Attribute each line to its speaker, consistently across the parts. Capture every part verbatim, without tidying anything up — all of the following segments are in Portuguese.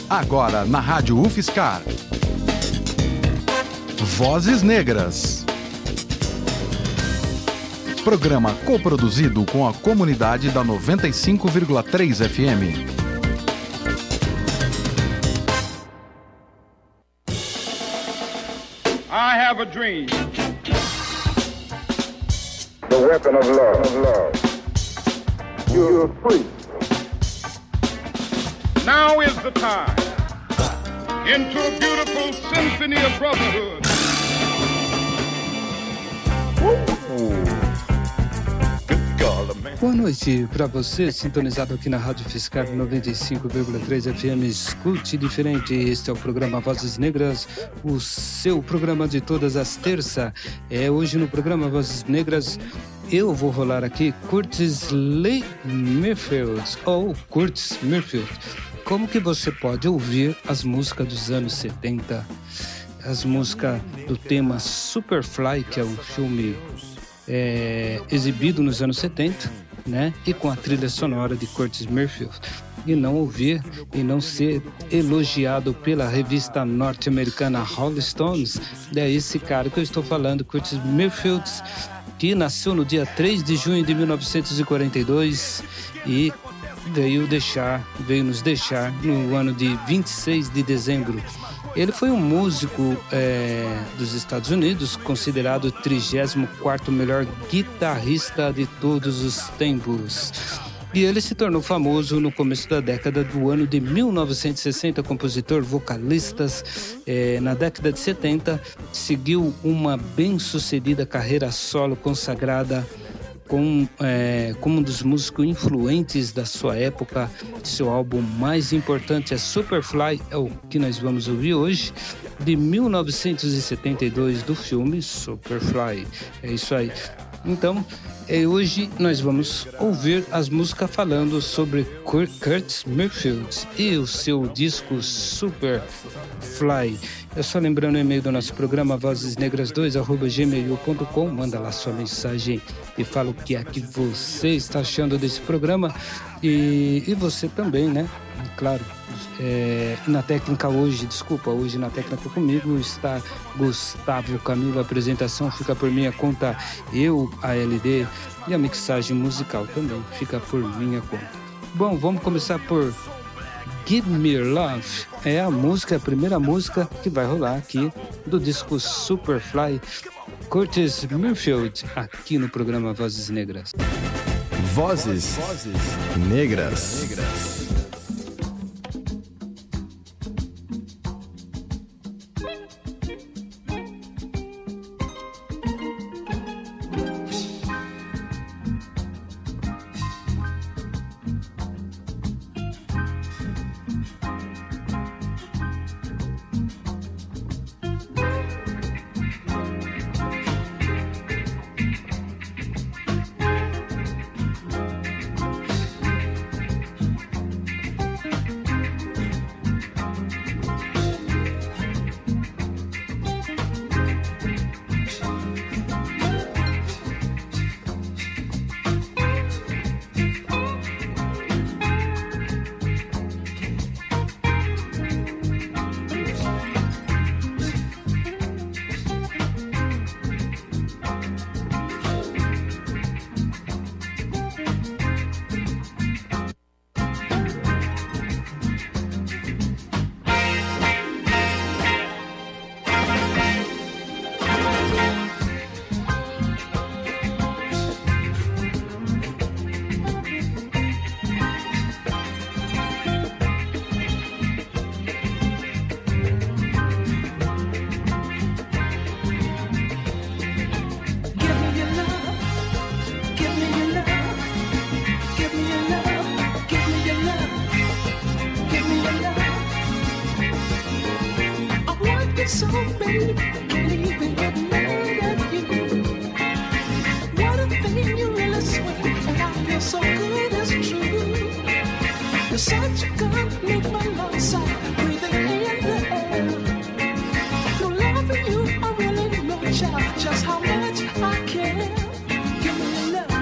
Speaker 1: Agora na Rádio UFSCar. Vozes Negras. Programa coproduzido com a comunidade da noventa e cinco vírgula três F M.
Speaker 2: I have a dream.
Speaker 3: The weapon of love. Of love. You're free.
Speaker 2: Now is the time into a beautiful symphony of brotherhood.
Speaker 4: Boa noite para você, sintonizado aqui na Rádio UFSCar noventa e cinco vírgula três F M. Escute diferente. Este é o programa Vozes Negras, o seu programa de todas as terças. É hoje no programa Vozes Negras. Eu vou rolar aqui Curtis Lee Mayfield, ou Curtis Mayfield. Como que você pode ouvir as músicas dos anos setenta, as músicas do tema Superfly, que é um filme é, exibido nos anos setenta, né? E com a trilha sonora de Curtis Mayfield, e não ouvir e não ser elogiado pela revista norte-americana Rolling Stones. É esse cara que eu estou falando, Curtis Mayfield, que nasceu no dia três de junho de mil novecentos e quarenta e dois e veio deixar, veio nos deixar no ano de vinte e seis de dezembro. Ele foi um músico é, dos Estados Unidos, considerado o trigésimo quarto melhor guitarrista de todos os tempos. E ele se tornou famoso no começo da década do ano de mil novecentos e sessenta, compositor, vocalista. É, na década de setenta, seguiu uma bem-sucedida carreira solo consagrada Com, é, como um dos músicos influentes da sua época. Seu álbum mais importante é Superfly, é o que nós vamos ouvir hoje, de mil novecentos e setenta e dois, do filme Superfly. É isso aí. Então, é, hoje nós vamos ouvir as músicas falando sobre Curtis Mayfield e o seu disco Superfly. É só lembrando o e-mail do nosso programa, vozes negras dois arroba gmail ponto com. Manda lá sua mensagem e fala o que é que você está achando desse programa. E, e você também, né? Claro. É, na técnica hoje, desculpa, hoje na técnica comigo está Gustavo Camilo. A apresentação fica por minha conta, eu, a L D, e a mixagem musical também fica por minha conta. Bom, vamos começar por Give Me Love. É a música, a primeira música que vai rolar aqui do disco Superfly, Curtis Mayfield, aqui no programa Vozes Negras.
Speaker 1: Vozes, Vozes Negras. Negras.
Speaker 5: So baby, can't even get mad at you. What a thing, you really sweet, and I feel so good, it's true. You're such a good, make my lungs sigh, breathing in the air. No loving you, I really know, child, just how much I care. Give me your love.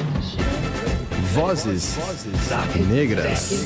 Speaker 6: Vozes Negras.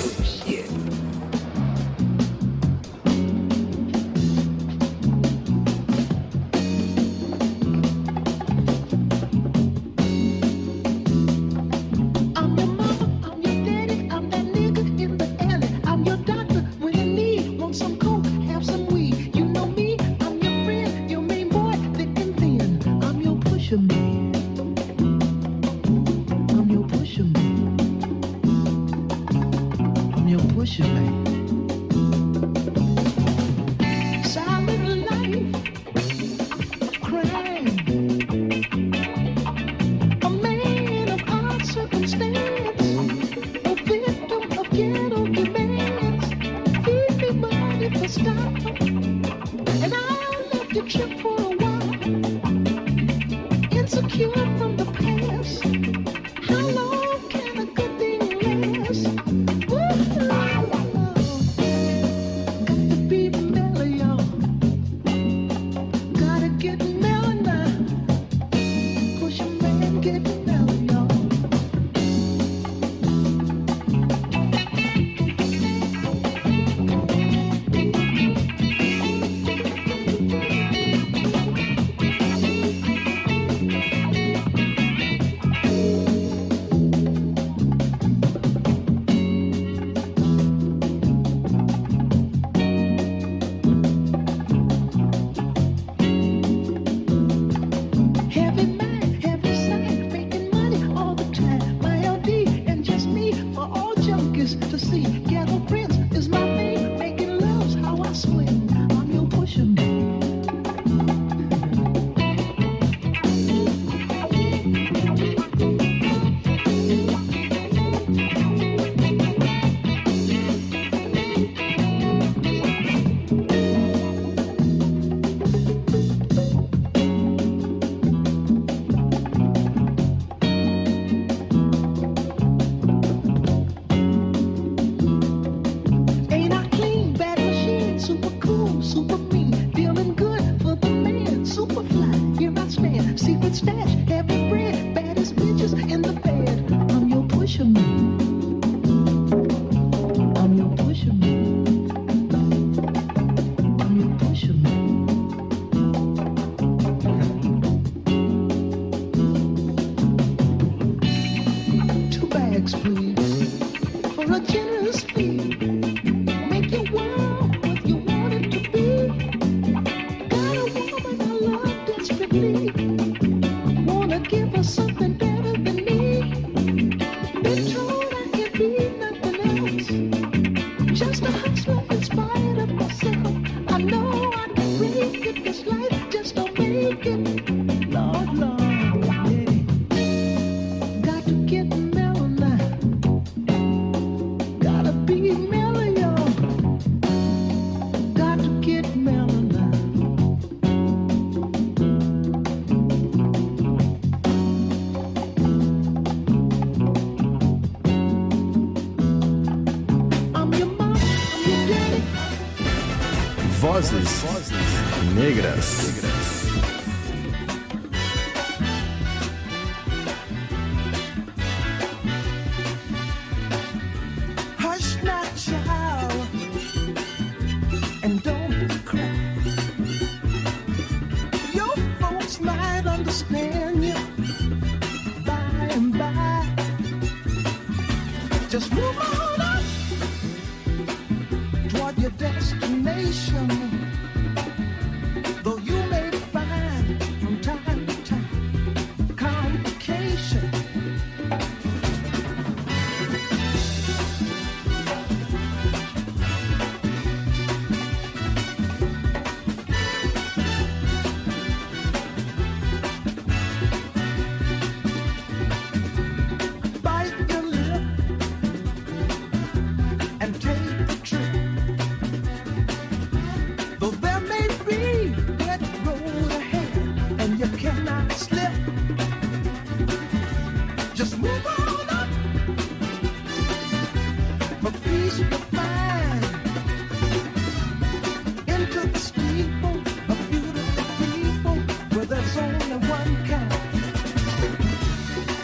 Speaker 6: Vozes Negras.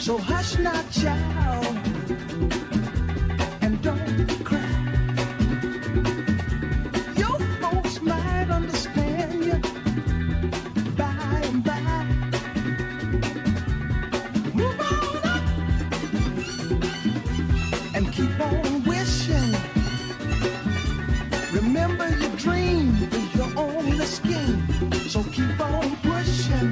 Speaker 5: So hush not, child, and don't cry. Your folks might understand you by and by. Move on up and keep on wishing. Remember your dream is your only scheme, so keep on pushing.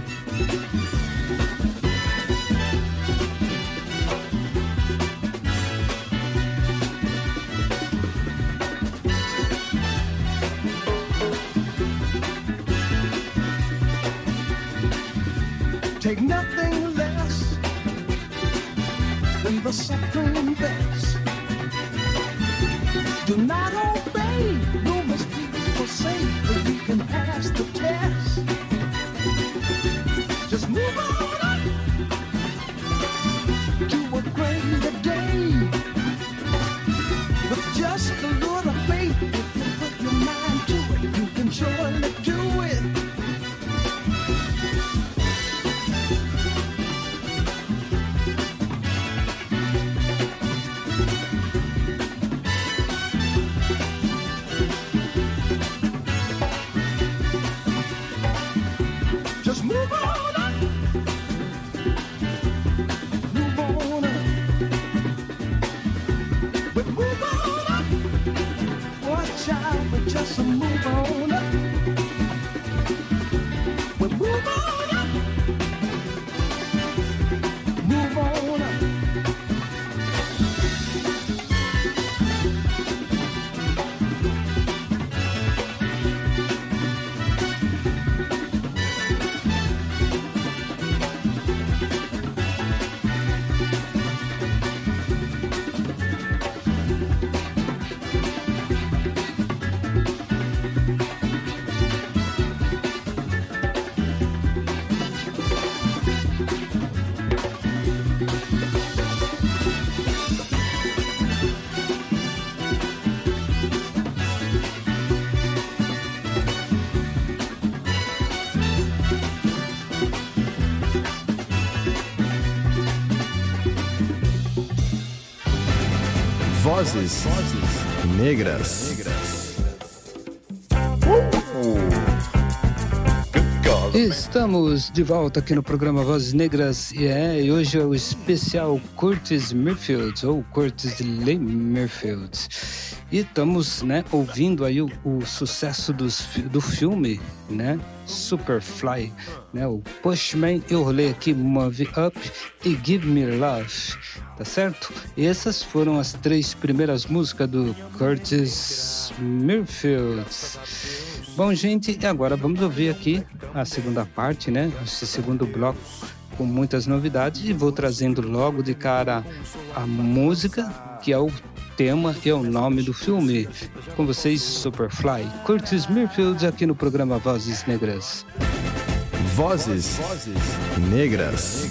Speaker 5: Take nothing less than the supreme best. Do not obey, no mistakes forsake, but you can pass the test. Just move on up to a greater day. With just a little faith, if you put your mind to it, you can surely do it. Just move on up. Well, move on up. Move on up.
Speaker 6: Vozes Negras.
Speaker 4: Estamos de volta aqui no programa Vozes Negras e, é, e hoje é o especial Curtis Mayfield, ou Curtis Lee Mayfield. E estamos, né, ouvindo aí o, o sucesso dos, do filme, né, Superfly, né, o Pushman. Eu rolei aqui Move Up e Give Me Love, tá certo? E essas foram as três primeiras músicas do Curtis Mayfield. Bom, gente, e agora vamos ouvir aqui a segunda parte, né? Esse segundo bloco com muitas novidades, e vou trazendo logo de cara a música, que é o tema e é o nome do filme. Com vocês, Superfly, Curtis Mayfield, aqui no programa Vozes Negras.
Speaker 6: Vozes Negras.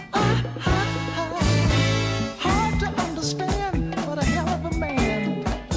Speaker 5: Hard to understand, but a hell of a man.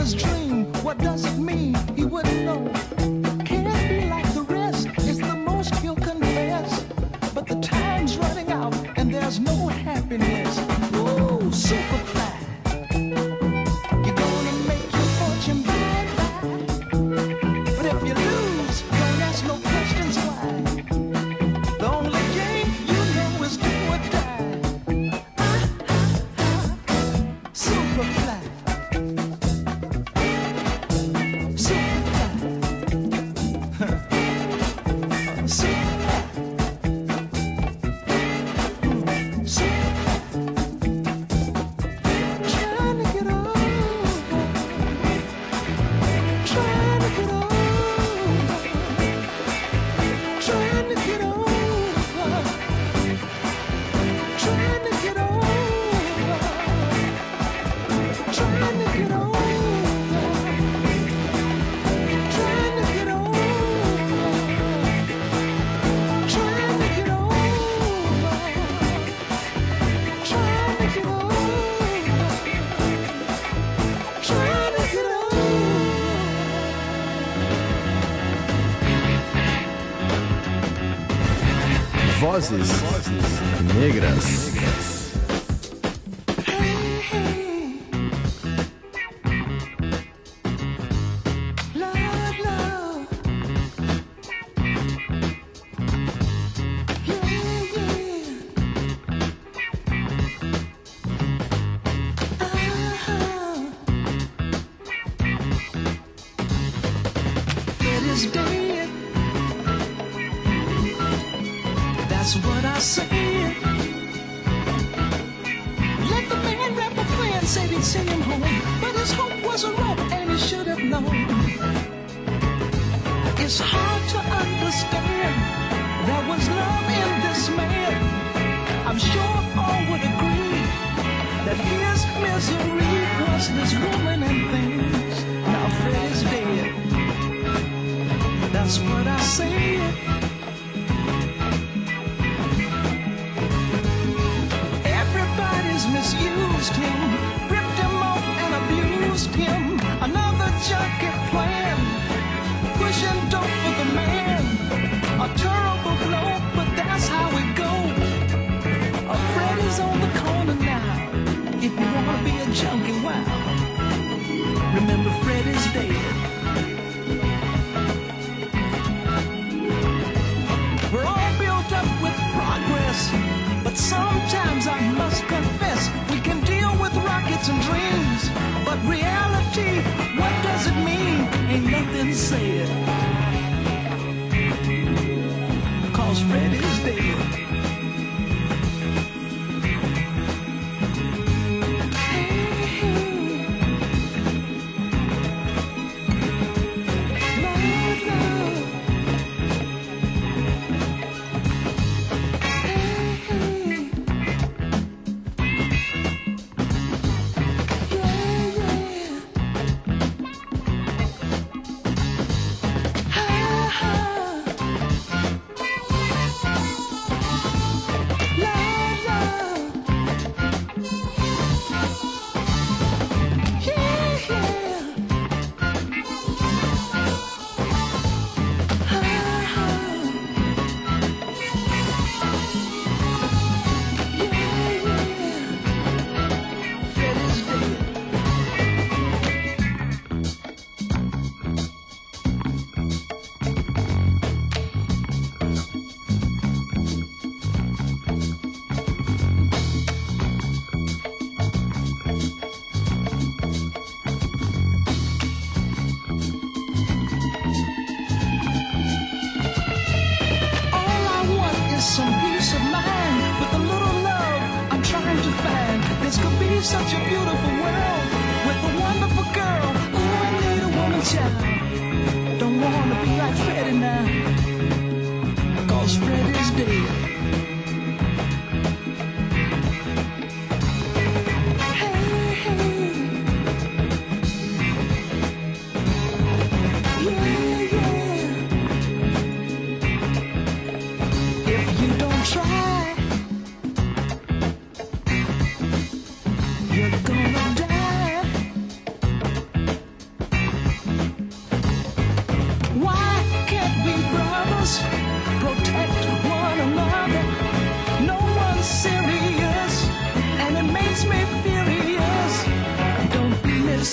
Speaker 5: his dream. What does it mean? He wouldn't know. Can't be like the rest. It's the most he'll confess. But the time's running out and there's no happiness. Ooh, super fly. You're gonna make your fortune by and by. But if you lose, don't ask no questions why. The only game you know is do or die. Ah, ah, ah. Super fly.
Speaker 6: Vozes Negras.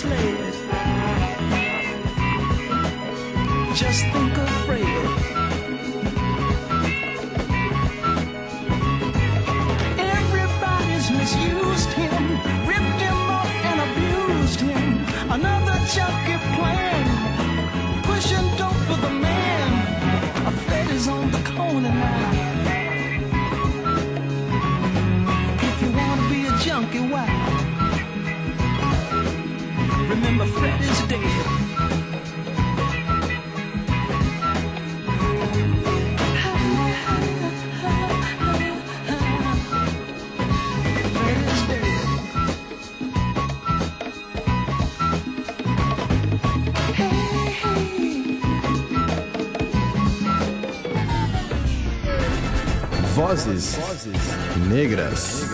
Speaker 5: sled. Just think of Fred. Everybody's misused him, ripped him up and abused him. Another junkie plan, pushing dope for the man. A Fred is on the corner now. If you wanna be a junkie, why? Remember, Fred is dead.
Speaker 6: Vozes Negras.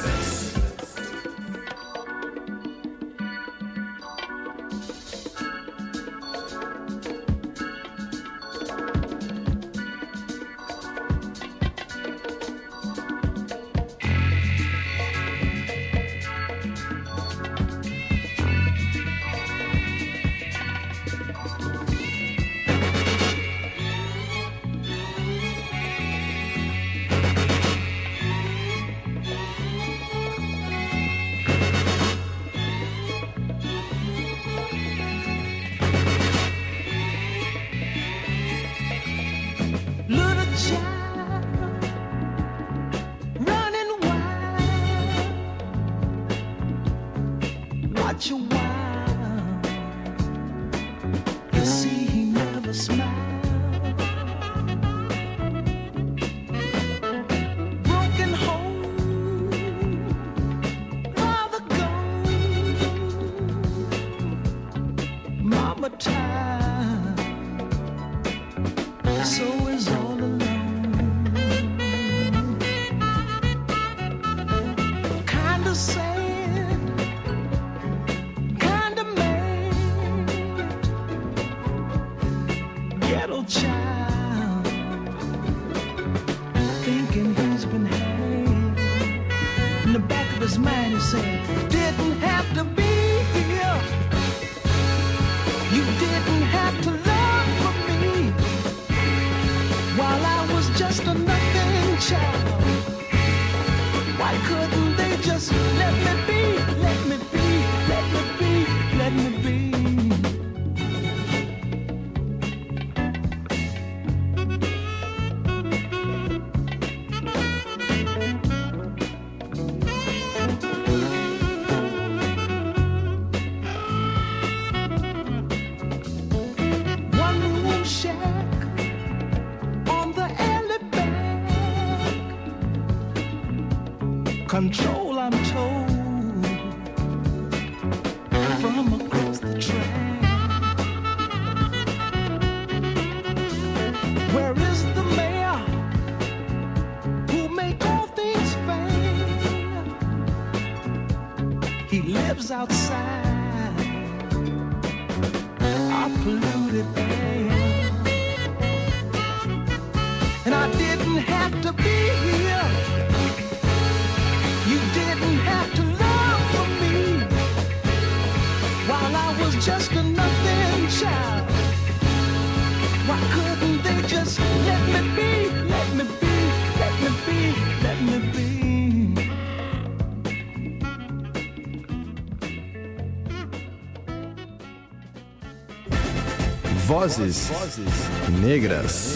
Speaker 5: Control, I'm told, from across the track. Where is the mayor who make all things fair? He lives outside our polluted air. And I didn't have to be here. You didn't have to love for me while I was just a nothing child. Why couldn't they just let me be, let me be, let me be, let me be?
Speaker 6: Vozes Negras.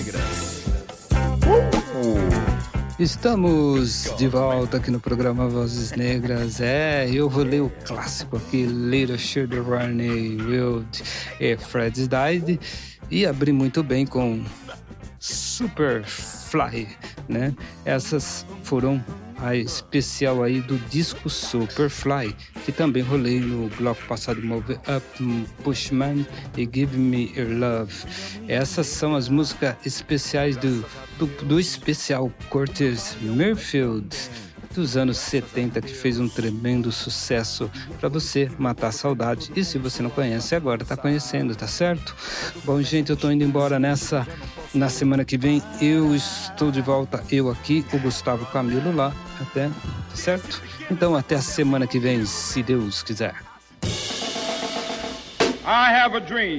Speaker 4: Estamos de volta aqui no programa Vozes Negras. É, eu vou ler o clássico aqui, Little Sugar Ronnie Wild e Fred's Died, e abri muito bem com Superfly, né? Essas foram a especial aí do disco Superfly, que também rolei no bloco passado, Move Up, Pushman e Give Me Your Love. Essas são as músicas especiais do, do, do especial Curtis Mayfield dos anos setenta, que fez um tremendo sucesso para você matar a saudade. E se você não conhece agora, tá conhecendo, tá certo? Bom, gente, eu tô indo embora nessa. Na semana que vem eu estou de volta, eu aqui, o Gustavo Camilo lá, até, certo? Então até a semana que vem, se Deus quiser.
Speaker 2: I have a dream.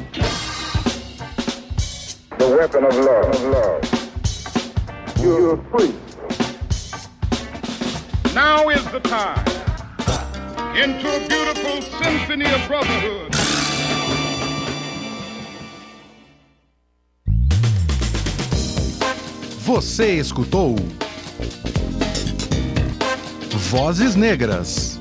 Speaker 3: The weapon of love. Of love. You're free.
Speaker 2: Now is the time into a beautiful symphony of brotherhood.
Speaker 1: Você escutou Vozes Negras,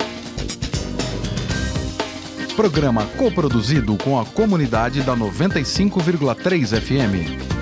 Speaker 1: programa coproduzido com a comunidade da noventa e cinco vírgula três F M.